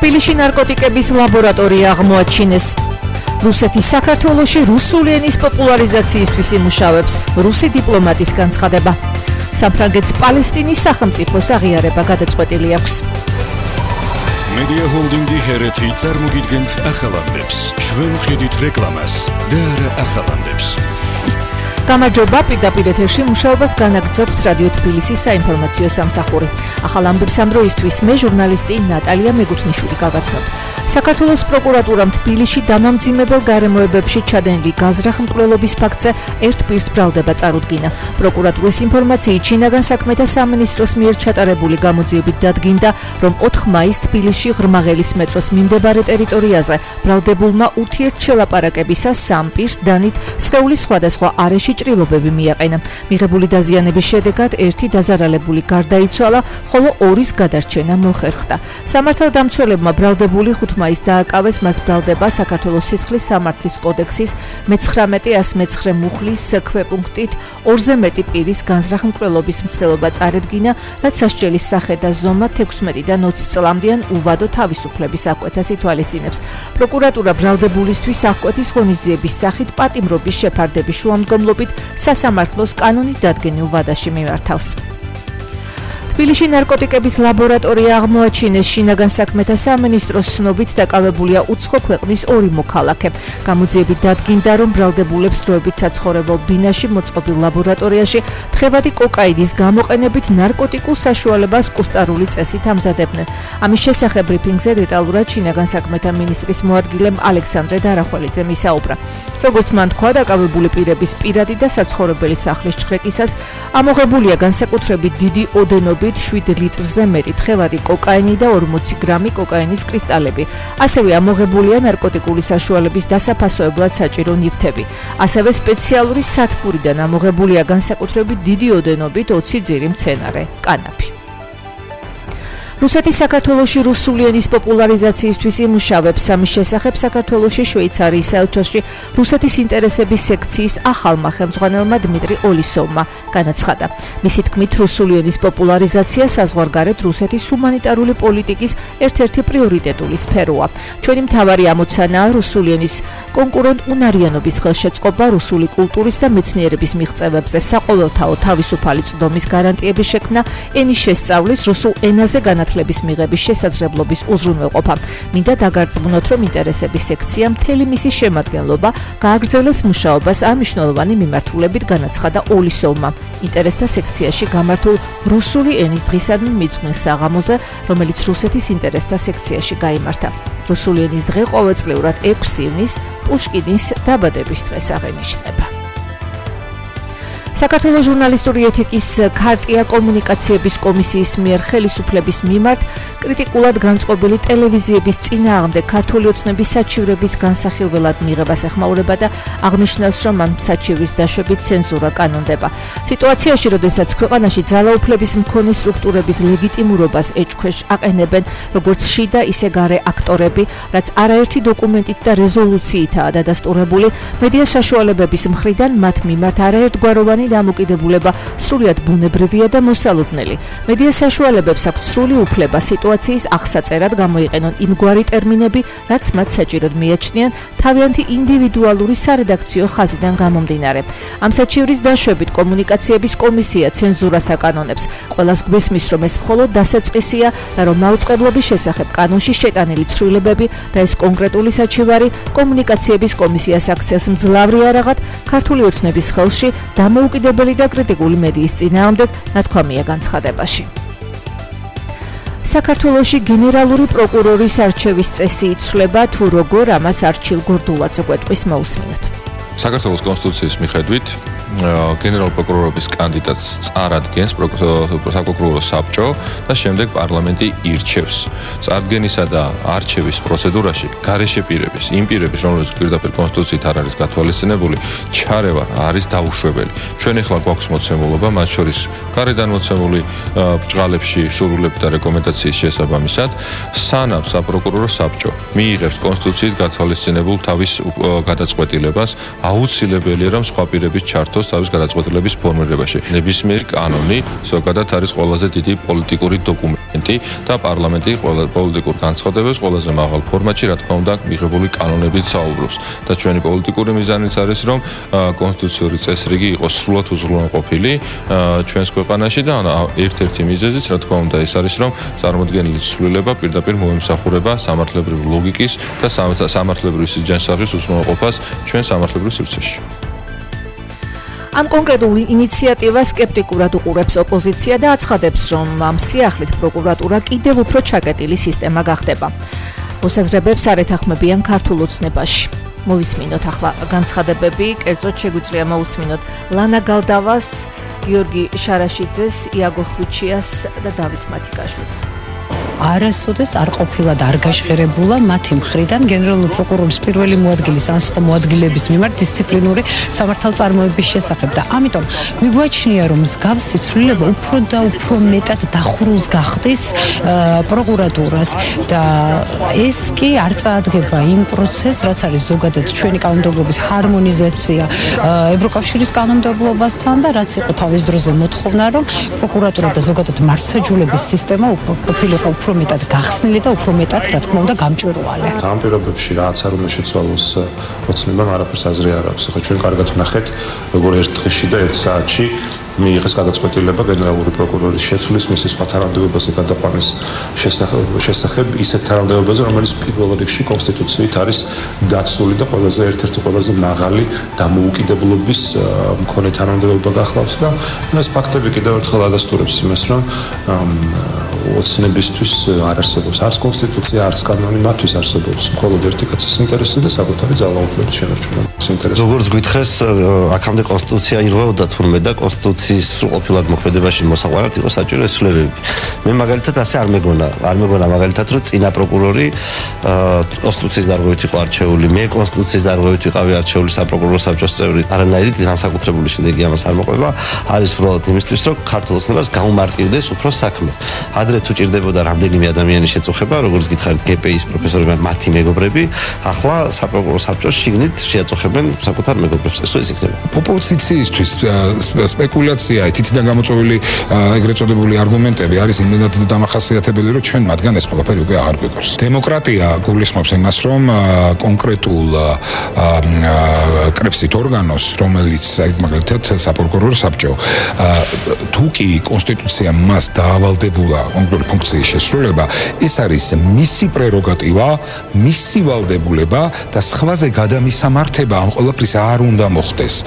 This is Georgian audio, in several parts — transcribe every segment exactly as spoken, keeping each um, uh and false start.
თბილისში ნარკოტიკების ლაბორატორია აღმოაჩინეს. რუსეთის საქართველოში რუსული ენის პოპულარიზაციისთვის იმუშავებს რუსი დიპლომატის განცხადება. საფრანგეთს პალესტინის სახელმწიფოს აღიარება გადაწყვეტილი აქვს. Media Holding-ი ჰერეთი წარმოგიდგენთ ახალამდებს. ჩვენ ვხედით რეკლამას და არა ახალამდებს. გამარჯობა, პირდაპირ ეთერში მუშაობას განაგრძობს რადიო თბილისის საინფორმაციო სამსახური. ახალ ამბებს ამ დროისთვის მე ჟურნალისტი ნატალია მეგუთნიშვილი გავაცნობ. საქართველოს პროკურატურამ თბილისში დამამძიმებელ გარემოებებში ჩადენილი გაზრახ მკვლელობის ფაქტზე ერთ პირს ბრალდება წარუდგინა. პროკურატურის ინფორმაციით შინაგან საქმეთა სამინისტროს მიერ ჩატარებული გამოძიებით დადგინდა, რომ ოთხ მაისს თბილისში ღრმაღელის მეტროს მიმდებარე ტერიტორიაზე ბრალდებულმა ურთიერთშელაპარაკებისას სამ პირს დანით სხეულის სხვადასხვა არეში ჭრილობები მიაყენა. მიღებული დაზიანების შედეგად ერთი დაზარალებული გარდაიცვალა, ხოლო ორის გადარჩენა მოხერხდა. სამართალდამცველებმა ბრალდებული ხუთ მაისს დააკავეს, მას ბრალდება საქართველოს სისხლის სამართლის კოდექსის მეცხრამეტი ას მეცხრე მუხლის ქვეპუნქტით ორზე მეტი პირის განზრახ მკვლელობის მცდელობა წარედგინა, რაც სასჯელის სახე და ზომა თექვსმეტიდან ოცი წლამდიან უვადო თავისუფლების აღკვეთას ითვალისწინებს. პროკურატურა ბრალდებულისთვის აღკვეთის ღონისძიების სახით პატიმრობის შეფარდების შუამდგომლობით სასამართლოს კანონით დადგენილ ვადაში მიმართავს. თბილისში ნარკოტიკების ლაბორატორია აღმოაჩინეს. შინაგან საქმეთა სამინისტროს ცნობით დაკავებულია უცხო ქვეყნის ორი მოქალაქე. გამოძიებით დადგინდა, რომ ბრალდებულებს დროებით საცხოვრებელ ბინაში მოწყობილ ლაბორატორიაში თხევადი კოკაინის გამოყენებით ნარკოტიკულ საშუალებას კუსტარული წესით ამზადებდნენ. ამის შესახებ ბრიფინგზე დეტალურად შინაგან საქმეთა მინისტრის მოადგილემ ალექსანდრე დარახველიძემ ისაუბრა. როგორც მან თქვა, დაკავებული პირების პირადი და საცხოვრებელი სახლის ჩხრეკისას ამოღებულია განსაკუთრებით დიდი ოდენობით შვიდ ლიტრზე მეტი თხევადი კოკაინი და ორმოცი გრამი კოკაინის კრისტალები. ასევე ამოღებულია ნარკოტიკული საშუალების დასაფასოებლად საჭირო ნივთები. ასევე სპეციალური სათბურიდან ამოღებულია განსაკუთრებით დიდი ოდენობით ოცი ძირი მცენარე კანაფი. რუსეთის საქართველოში რუსული ენის პოპულარიზაციისთვის იმუშავებს. ამის შესახებ საქართველოში შვეიცარიის საელჩოში რუსეთის ინტერესების სექციის ახალმა ხელმძღვანელმა დმიტრი ოლისოვმა განაცხადა. მისი თქმით, რუსული ენის პოპულარიზაცია საზღვარგარეთ რუსეთის ჰუმანიტარული პოლიტიკის ერთ-ერთი პრიორიტეტული სფეროა. ჩვენი მთავარი ამოცანაა რუსული ენის კონკურენტუნარიანობის ხელშეწყობა, რუსული კულტურის და მეცნიერების მიღწევებზე საყოველთაო თავისუფალი წვდომის გარანტიების შექმნა, ენის შესწავლის, რუსულ ენაზე განათლების მიღების შესაძლებლობის უზრუნველყოფა. მინდა დაგარწმუნოთ, რომ ინტერესების სექცია მთელი მისი შემადგენლობა გააგრძელებს მუშაობას ამ მნიშვნელოვანი მიმართულებით, განაცხადა ოლისოვმა. ინტერესთა სექციაში გამართულ რუსული ენის დღისადმი მიძღვნილ საღამოზე, რომელიც რუსეთის ინტერესთა სექციაში გაიმართა. რუსული ენის დღე ყოველწლიურად ექვსი ივნისს პუშკინის დაბადების დღეს აღენიშნება. საქართველოს ჟურნალისტური ეთიკის ქარტია კომუნიკაციების კომისიის მიერ ხელისუფლების მიმართ კრიტიკულად განწყობილი ტელევიზიების წინააღმდეგ ქართული ოცნების საჩივრების განსახილველად მიღებას ეხმაურება და აღნიშნავს, რომ ამ საჩივრის დაშვებით ცენზურა კანონდება. სიტუაციაში, როდესაც ქვეყანაში ძალაუფლების მქონე სტრუქტურების ლეგიტიმურობას ეჭქვეშ აყენებენ როგორც შიდა, ისე გარე აქტორები, რაც არაერთი დოკუმენტით და რეზოლუციითაა დადასტურებული, მედია საშუალებების მხრიდან მათ მიმართ არაერთგვაროვანი დამოკიდებულება სრულიად ბუნებრივია და მოსალოდნელი. მედია საშუალებებს აქვთ სრული უფლება სიტუაციის აღსაწერად გამოიყენონ იმგვარი ტერმინები, რაც მათ საჭიროდ მიაჩნიან თავიანთი ინდივიდუალური სარედაქციო ხაზიდან გამომდინარე. ამ საჩივრის დაშვებით კომუნიკაციების კომისია ცენზურას აკანონებს. ყველას გვესმის, რომ ეს მხოლოდ დასაწყისია და რომ მაუწყებლობის შესახებ კანონში შეტანილი ცვლილებები და ეს კონკრეტული საჩივარი კომუნიკაციების კომისიას აქცევს მძლავრი არაღად ქართული ოცნების ხელში დამოუკიდებელი და კრიტიკული მედიის წინააღმდეგ, ნათქვამია განცხადებაში. საქართველოში გენერალური პროკურორის არჩევის წესი იცვლება, თუ როგორ ამას არჩილ გორდულაძე გვეტყვის, მოусმინოთ. საქართველოს კონსტიტუციის მიხედვით გენერალ პროკურორის კანდიდატს წარადგენს საპროკურორო საბჭო და შემდეგ პარლამენტი ირჩევს. წარდგენისა და არჩევის პროცედურაში გარეშე პირების, იმ პირების, რომლებიც პირდაპირ კონსტიტუციით არ არის გათვალისწინებული, ჩარევა არის დაუშვებელი. ჩვენ ახლა გვაქვს მოცემულობა, მათ შორის გარედან მოცემული ბჭყალებში სურვილები და რეკომენდაციის შესაბამისად, სანამ საპროკურორო საბჭო მიიღებს კონსტიტუციით გათვალისწინებულ თავის გადაწყვეტილებას, აუცილებელია, რომ სხვა პირების ჩართვა ჩართოს თავის გადაწყვეტილების ფორმირებაში. ნებისმიერი კანონი ზოგადად არის ყველაზე დიდი პოლიტიკური დოკუმენტი და პარლამენტი ყველა პოლიტიკურ განცხადებებს ყველაზე მაღალ ფორმატში, რა თქმა უნდა, მიღებული კანონებით საუბრობს. და ჩვენი პოლიტიკური მიზანიც არის, რომ კონსტიტუციური წესრიგი იყოს სრულად უზრუნველყოფილი ჩვენს ქვეყანაში და ერთ-ერთი მიზეზიც, რა თქმა უნდა, ეს არის, რომ წარმოდგენილი ცვლილება პირდაპირ მოემსახურება სამართლებრივი ლოგიკის და სამართლებრივი სიჯანსაღის უზრუნველყოფას ჩვენ სამართლებრივ სივრცეში. ამ კონკრეტულ ინიციატივას სკეპტიკურად უყურებს ოპოზიცია და აცხადებს, რომ ამ სიახლით პროკურატურა კიდევ უფრო ჩაკეტილი სისტემა გახდება. მოსაზრებებს არ ეთანხმებიან ქართულ ოცნებაში. მოვისმინოთ ახლა განცხადებები, კერძოდ შეგვიძლია მოусმინოთ ლანა გალდავას, გიორგი შარაშიძეს, იაგო ხვიჩიას და დავით მათიკაშვილს. არასოდეს არ ყოფილა და არ გაჟღერებულა მათი მხრიდან გენერალური პროკურორის პირველი მოადგილის ან სხვა მოადგილების მიმართ დისციპლინური სამართალწარმოების შესახებ და ამიტომ მიგვაჩნია, რომ მსგავსი ცვლილება უფრო და უფრო მეტად დახურულს გახდის პროკურატურას და ეს კი არ წაადგება იმ პროცესს, რაც არის ზოგადად ჩვენი კანონმდებლობის ჰარმონიზაცია ევროკავშირის კანონმდებლობასთან და რაც იყო თავის დროზე მოთხოვნა, რომ პროკურატურა და ზოგადად მართლმსაჯულების სისტემა უფრო ყოფილიყო უფრო მეტად გახსნილი და უფრო მეტად, რა თქმა უნდა, გამჭვირვალე. ამ პირობებში რაც არ უნდა შეცვალოს ოცნებამ არაფერს აზრი არ აქვს. ახლა ჩვენ კარგად ვნახეთ, როგორ ერთ დღეში და ერთ საათში მიიღეს გადაწყვეტილება გენერალური პროკურორის შეცვლის მისი სხვა თანამდებობაზე გადაყვანის შესახებ ისეთ თანამდებობაზე, რომელიც პირველ რიგში კონსტიტუციით არის დაცული და ყველაზე ერთ-ერთი ყველაზე მაღალი დამოუკიდებლობის მქონე თანამდებობა გახლავს და ეს ფაქტები კიდევ ერთხელ ადასტურებს იმას, რომ ოცნებისთვის არ არსებობს არც კონსტიტუცია, არც კანონი, მათთვის არსებობს მხოლოდ ერთი კაცის ინტერესი და საკუთარი ძალაუფლების შენარჩუნება. როგორც გითხრეს, აქამდე კონსტიტუცია ირღვეოდა თურმე და კონსტიტუციის სრულყოფილად მოქმედებაში მოსაყვანად იყო საჭირო ეს ცვლილებები. მე მაგალითად ასე არ მეგონა, არ მეგონა მაგალითად, რომ წინა პროკურორი კონსტიტუციის დარღვევით იყო არჩეული, მე კონსტიტუციის დარღვევით ვიყავი არჩეული საპროკურორო საბჭოს წევრი. არანაირი განსაკუთრებული შედეგი ამას არ მოყვება, არის უბრალოდ იმისთვის, რომ ქართულ ოცნებას გაუმარტივდეს უფრო საქმე. ადრე თუ ჭირდებოდა რამდენიმე ადამიანის შეწუხება, როგორც გითხარით, გე პე ის პროფესორები, მათი მეგობრები, ახლა საპროკურორო საბჭოს შიგნით შეაწუხებენ საკუთარ მეგობრებს. ეს ის იქნება. ოპოზიციისთვის სპეკულაცია, თითიდან გამოწვეული ეგრეთ წოდებული არგუმენტები არის იმდენად დამახასიათებელი, რომ ჩვენ მათგან ეს ყველაფერი უკვე აღარ გვიყვარს. დემოკრატია გულისხმობს იმას, რომ კონკრეტულ კრებსით ორგანოს, რომელიც მაგალითად საპროკურორო საბჭო, თუ კი კონსტიტუცია მას დაავალდებულა კონკრეტული ფუნქციის შესრულება, ეს არის მისი პრეროგატივა, მისი ვალდებულება და სხვაზე გადამისამართება ამ ყველაფრის არ უნდა მოხდეს.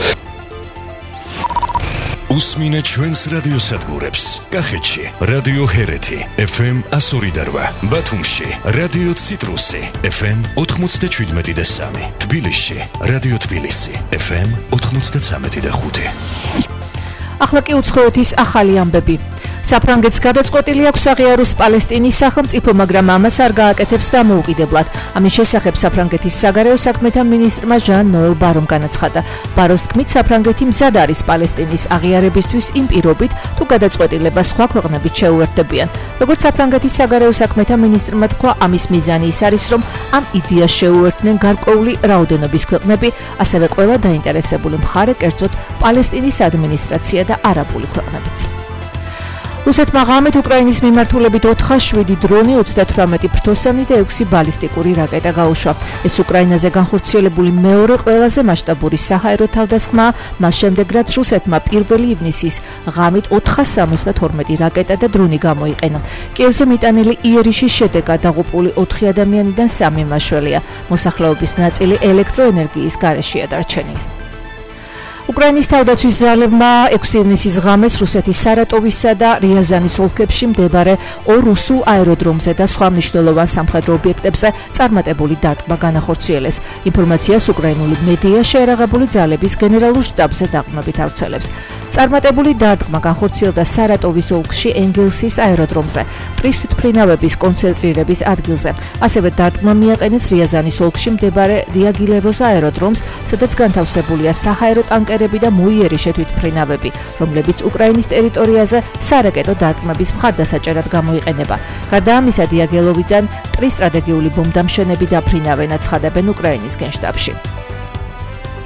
უსმინე ჩვენს რადიოსადგურებს. კახეთში რადიო ჰერეთი ეფ ემ εκατო ორი და რვა, ბათუმში რადიო ციტრუსი ეფ ემ ოთხმოცდაშვიდმეტი და სამი, თბილისში რადიო თბილისი ეფ ემ ოთხმოცდაცამეტი და ხუთი. ახლა კი უცხოეთის ახალი ამბები. საფრანგეთს გადაწყვეტილი აქვს აღიაროს პალესტინის სახელმწიფო, მაგრამ ამას არ გააკეთებს დამოუკიდებლად. ამის შესახებ საფრანგეთის საგარეო საქმეთა მინისტრმა ჟან ნოელ ბარომ განაცხადა. ბაროს თქმით, საფრანგეთი მზად არის პალესტინის აღიარებისთვის იმ პირობით, თუ გადაწყვეტილება სხვა ქვეყნებით შეუერთდებიან. როგორც საფრანგეთის საგარეო საქმეთა მინისტრმა თქვა, ამის მიზანი ის არის, რომ ამ იდეას შეუერთდნენ გარკვეული რაოდენობის ქვეყნები, ასევე ყველა დაინტერესებული მხარე, კერძოდ პალესტინის ადმინისტრაცია და არაბული ქვეყნებიც. რუსეთმა ღამით უკრაინის მიმართულებით ოთხი დრონი, ოცდათვრამეტი ფრთოსანი და ექვსი ბალისტიკური რაკეტა გაუშვა. ეს უკრაინაზე განხორციელებული მეორე ყველაზე მასშტაბური საჰაერო თავდასხმაა, მას შემდეგ რაც რუსეთმა პირველი ივნისის ღამით ოთხას სამოცდათორმეტი რაკეტა და დრონი გამოიყენა. კიევზე მიტანილი იერიშის შედეგად დაღუპული ოთხი ადამიანიდან სამი მაშველია. მოსახლეობის ნაწილი ელექტროენერგიის გარეშეა დარჩენილი. უკრაინის თავდაცვის ძალებმა ექვსი ივნისის ღამეს რუსეთის სარატოვისა და რიაზანის ოლქებში მდებარე ორ რუსულ აეროდრომზე და სხვა მნიშვნელოვან სამხედრო ობიექტებზე წარმატებული დარტყმა განახორციელეს. ინფორმაციას უკრაინული მედია შეერაღებული ძალების გენერალურ შტაბზე დაყრდნობით ავრცელებს. წარმატებული დარტყმა განხორციელდა სარატოვის ოლქში ენგელსის აეროდრომზე, პრის თვითმფრინავების კონცენტრირების ადგილზე. ასევე დარტყმა მიაყენეს რიაზანის ოლქში მდებარე დიაგილევოს აეროდრომს, სადაც განთავსებულია საჰაერო ტანკერები და მოიერიშე თვითმფრინავები, რომლებიც უკრაინის ტერიტორიაზე სარაკეტო დარტყმების მხარდასაჭერად გამოიყენება. გარდა ამისა, დიაგილევიდან три სტრატეგიული ბომბდამშენები დაფრინავენ, აცხადებენ უკრაინის გენშტაბში.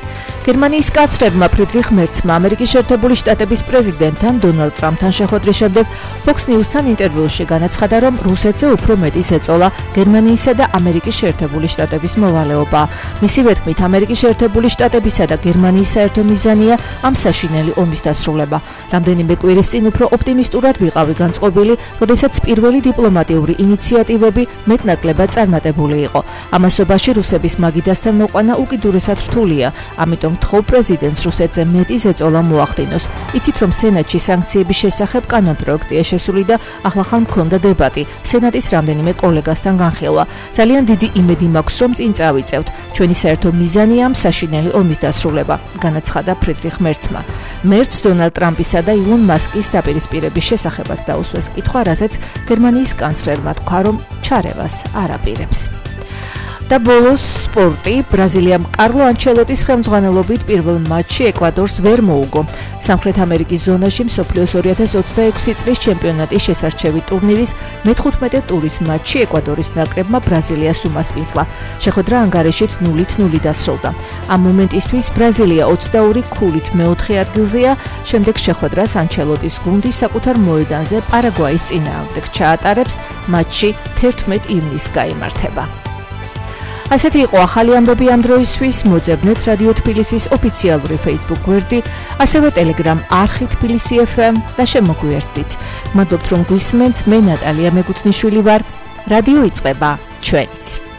გერმანიის კანცლერმა ფრიდრიხ მერცმა ამერიკის შეერთებული შტატების პრეზიდენტთან დონალდ ტრამპთან შეხვედრის შემდეგ Fox News-თან ინტერვიუში განაცხადა, რომ რუსეთზე უფრო მეტის ეწოლა გერმანიისა და ამერიკის შეერთებული შტატების მოვალეობა. მისივე თქმით, ამერიკის შეერთებული შტატებისა და გერმანიის საერთო მიზანია ამ საშინელი ომის დასრულება. რამდენიმე კვირის წინ უფრო ოპტიმისტურად ვიყავი განწყობილი, როდესაც პირველი დიპლომატიური ინიციატივები მეტნაკლებად წარმატებული იყო. ამასობაში რუსების მაგიდასთან მოყვანა უკიდურესად რთულია, ამიტომ გთხოვ პრეზიდენტს რუსეთზე მეტი ზეწოლა მოახდინოს. იცით, რომ სენატში სანქციების შესახებ კანონპროექტია შესული და ახლახან მქონდა დებატი. სენატის რამდენიმე კოლეგასთან განხილვა. ძალიან დიდი იმედი მაქვს, რომ წინ წავიწევთ. ჩვენი საერთო მიზანია ამ საშინელი ომის დასრულება, განაცხადა ფრიდრიხ მერცმა. მერცს დონალდ ტრამპისა და ილონ მასკის დაპირისპირების შესახებაც დაუსვეს კითხვა, რასაც გერმანიის კანცლერმა თქვა, რომ ჩარევას არ აპირებს. და ბოლოს სპორტი. ბრაზილიამ კარლო ანჩელოტის ხელმძღვანელობით პირველ მატჩში ეკვადორს ვერ მოუგო. სამხრეთ ამერიკის ზონაში მსოფლიოს ორი ათას ოცდაექვსი წლის ჩემპიონატის შესარჩევი ტურნირის მეთხუთმეტე ტურის მატჩში ეკვადორის ნაკრებმა ბრაზილიას უმასპინძლა. შეხვედრა ანგარიშით ნულით ნული დასრულდა. ამ მომენტისთვის ბრაზილია ოცდაორი ქულით მეოთხე ადგილზეა, შემდეგ შეხვედრას ანჩელოტის გუნდი საკუთარ მოედანზე პარაგვაის წინააღმდეგ ჩაატარებს. მატჩი თერთმეტ ივნისს გაიმართება. ასეთი იყო ახალი ამბები ამ დროისთვის. მოძებნეთ რადიო თბილისის ოფიციალური Facebook გვერდი, ასევე Telegram არხი თბილისი ეფ ემ და შემოგვიერთდით. მადლობთ, რომ გვისმენთ. მე ნატალია მეგუთნიშვილი ვარ. რადიო იწყება ჩვენით.